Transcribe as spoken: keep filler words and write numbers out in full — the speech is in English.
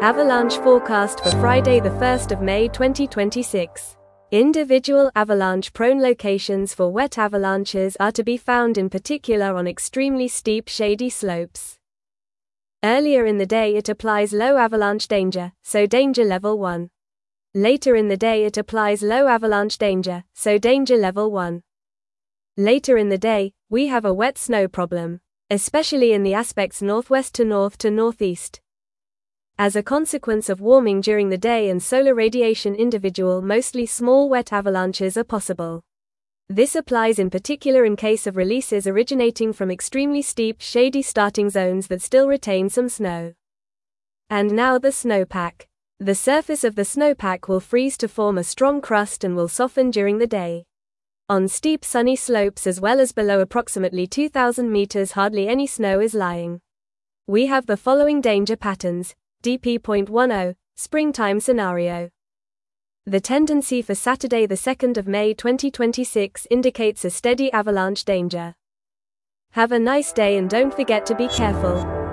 Avalanche forecast for Friday the first of May twenty twenty-six. Individual avalanche-prone locations for wet avalanches are to be found in particular on extremely steep shady slopes. Earlier in the day it applies low avalanche danger, so danger level one. Later in the day it applies low avalanche danger, so danger level one. Later in the day, we have a wet snow problem, especially in the aspects northwest to north to northeast. As a consequence of warming during the day and solar radiation, individual mostly small wet avalanches are possible. This applies in particular in case of releases originating from extremely steep shady starting zones that still retain some snow. And now the snowpack. The surface of the snowpack will freeze to form a strong crust and will soften during the day. On steep sunny slopes as well as below approximately two thousand meters hardly any snow is lying. We have the following danger patterns. D P point ten, springtime scenario. The tendency for Saturday the second of May twenty twenty-six indicates a steady avalanche danger. Have a nice day and don't forget to be careful.